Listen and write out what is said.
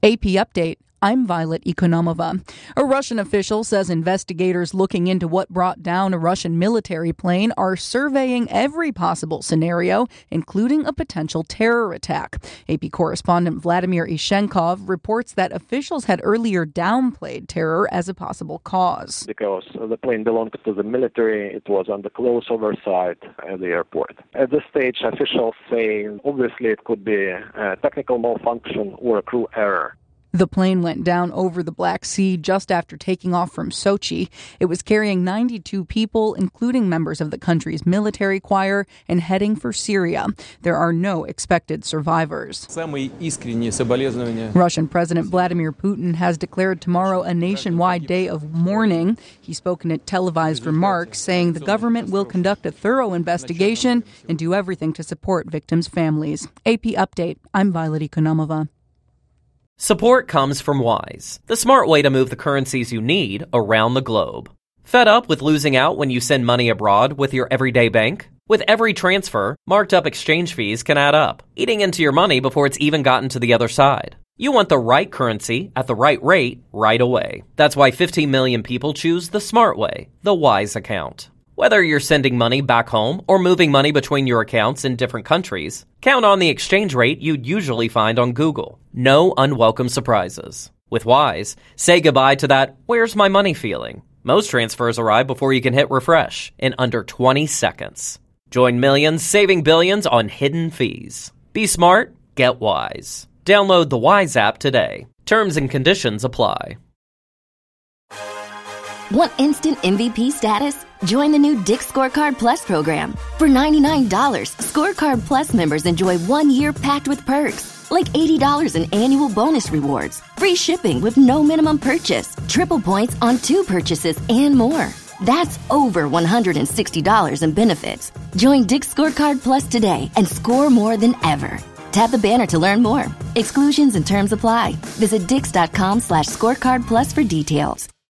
AP Update. I'm Violet Ekonomova. A Russian official says investigators looking into what brought down a Russian military plane are surveying every possible scenario, including a potential terror attack. AP correspondent Vladimir Ishenkov reports that officials had earlier downplayed terror as a possible cause. Because the plane belonged to the military, it was under close oversight at the airport. At this stage, officials say obviously it could be a technical malfunction or a crew error. The plane went down over the Black Sea just after taking off from Sochi. It was carrying 92 people, including members of the country's military choir, and heading for Syria. There are no expected survivors. Russian President Vladimir Putin has declared tomorrow a nationwide day of mourning. He spoke in a televised remarks, saying the government will conduct a thorough investigation and do everything to support victims' families. AP Update. I'm Violet Ekonomova. Support comes from Wise, the smart way to move the currencies you need around the globe. Fed up with losing out when you send money abroad with your everyday bank? With every transfer, marked up exchange fees can add up, eating into your money before it's even gotten to the other side. You want the right currency at the right rate right away. That's why 15 million people choose the smart way, the Wise account. Whether you're sending money back home or moving money between your accounts in different countries, count on the exchange rate you'd usually find on Google. No unwelcome surprises. With Wise, say goodbye to that "where's my money" feeling. Most transfers arrive before you can hit refresh in under 20 seconds. Join millions saving billions on hidden fees. Be smart, get Wise. Download the Wise app today. Terms and conditions apply. Want instant MVP status? Join the new Dick's Scorecard Plus program. For $99, Scorecard Plus members enjoy 1 year packed with perks, like $80 in annual bonus rewards, free shipping with no minimum purchase, triple points on 2 purchases, and more. That's over $160 in benefits. Join Dick's Scorecard Plus today and score more than ever. Tap the banner to learn more. Exclusions and terms apply. Visit Dix.com/scorecard plus for details.